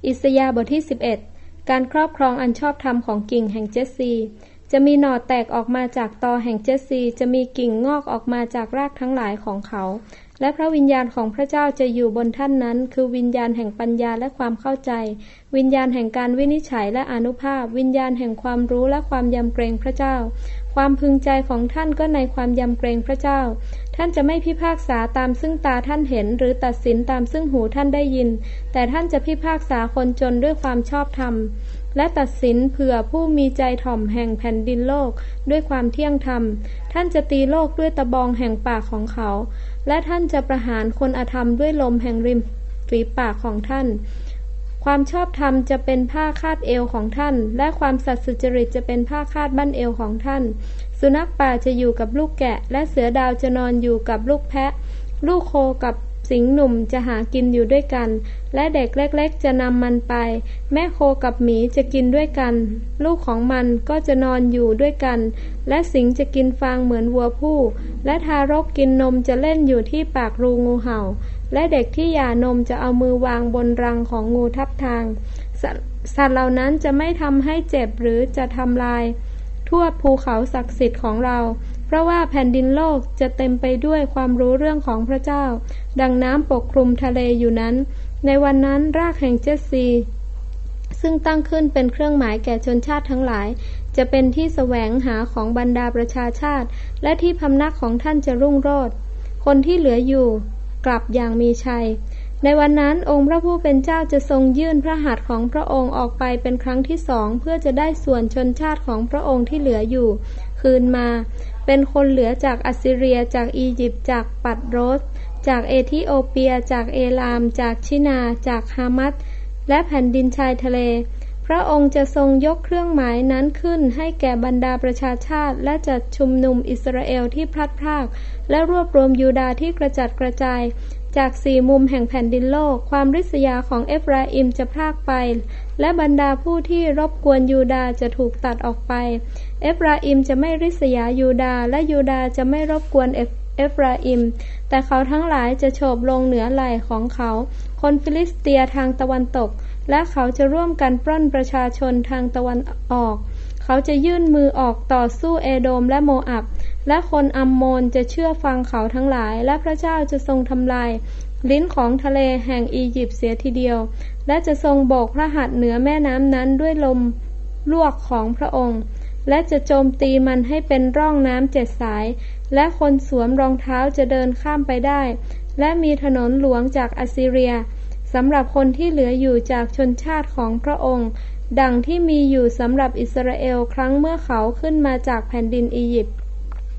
อิสยาห์บทที่11การครอบครองอันชอบธรรมของกิ่งแห่งเจสซีจะมีหน่อแตกออกมาจากตอแห่งเจสซีจะมีกิ่งงอกออกมาจากรากทั้งหลายของเขาและพระวิญญาณของพระเจ้าจะอยู่บนท่านนั้นคือวิญญาณแห่งปัญญาและความเข้าใจวิญญาณแห่งการวินิจฉัยและอานุภาพวิญญาณแห่งความรู้และความยำเกรงพระเจ้าความพึงใจของท่านก็ในความยำเกรงพระเจ้าท่านจะไม่พิพากษาตามซึ่งตาท่านเห็นหรือตัดสินตามซึ่งหูท่านได้ยินแต่ท่านจะพิพากษาคนจนด้วยความชอบธรรมและตัดสินเผื่อผู้มีใจถ่อมแห่งแผ่นดินโลกด้วยความเที่ยงธรรมท่านจะตีโลกด้วยตะบองแห่งปากของเขาและท่านจะประหารคนอธรรมด้วยลมแห่งริมฝีปากของท่านความชอบธรรมจะเป็นผ้าคาดเอวของท่านและความสัตย์สุจริตจะเป็นผ้าคาดบั้นเอวของท่านสุนัขป่าจะอยู่กับลูกแกะและเสือดาวจะนอนอยู่กับลูกแพะลูกโคกับสิงห์หนุ่มจะหากินอยู่ด้วยกันและเด็กเล็กๆจะนำมันไปแม่โคกับหมีจะกินด้วยกันลูกของมันก็จะนอนอยู่ด้วยกันและสิงห์จะกินฟางเหมือนวัวผู้และทารกกินนมจะเล่นอยู่ที่ปากรูงูเห่าและเด็กที่หย่านมจะเอามือวางบนรังของงูทับทางสัตว์เหล่านั้นจะไม่ทำให้เจ็บหรือจะทำลายทั่วภูเขาศักดิ์สิทธิ์ของเราเพราะว่าแผ่นดินโลกจะเต็มไปด้วยความรู้เรื่องของพระเจ้าดังน้ำปกคลุมทะเลอยู่นั้นในวันนั้นรากแห่งเจสซีซึ่งตั้งขึ้นเป็นเครื่องหมายแก่ชนชาติทั้งหลายจะเป็นที่แสวงหาของบรรดาประชาชาติและที่พำนักของท่านจะรุ่งโรจน์คนที่เหลืออยู่กลับอย่างมีชัยในวันนั้นองค์พระผู้เป็นเจ้าจะทรงยื่นพระหัตถ์ของพระองค์ออกไปเป็นครั้งที่สองเพื่อจะได้ส่วนชนชาติของพระองค์ที่เหลืออยู่คืนมาเป็นคนเหลือจากอัสซีเรียจากอียิปต์จากปัดโรสจากเอธิโอเปียจากเอลามจากชินาจากฮามัตและแผ่นดินชายทะเลพระองค์จะทรงยกเครื่องหมายนั้นขึ้นให้แก่บรรดาประชาชาติและจัดชุมนุมอิสราเอลที่พลัดพรากและรวบรวมยูดาห์ที่กระจัดกระจายจากสี่มุมแห่งแผ่นดินโลกความริษยาของเอฟราอิมจะพรากไปและบรรดาผู้ที่รบกวนยูดาห์จะถูกตัดออกไปเอฟราอิมจะไม่ริษยายูดาห์และยูดาห์จะไม่รบกวนเอฟราอิมแต่เขาทั้งหลายจะโฉบลงเหนือไหล่ของเขาคนฟิลิสเตียทางตะวันตกและเขาจะร่วมกันปล้นประชาชนทางตะวันออกเขาจะยื่นมือออกต่อสู้เอโดมและโมอับและคนอัมโมนจะเชื่อฟังเขาทั้งหลายและพระเจ้าจะทรงทำลายลิ้นของทะเลแห่งอียิปต์เสียทีเดียวและจะทรงโบกพระหัตถ์เหนือแม่น้ำนั้นด้วยลมลวกของพระองค์และจะโจมตีมันให้เป็นร่องน้ำ7 สายและคนสวมรองเท้าจะเดินข้ามไปได้และมีถนนหลวงจากอัสซีเรียสำหรับคนที่เหลืออยู่จากชนชาติของพระองค์ดังที่มีอยู่สำหรับอิสราเอลครั้งเมื่อเขาขึ้นมาจากแผ่นดินอียิปต์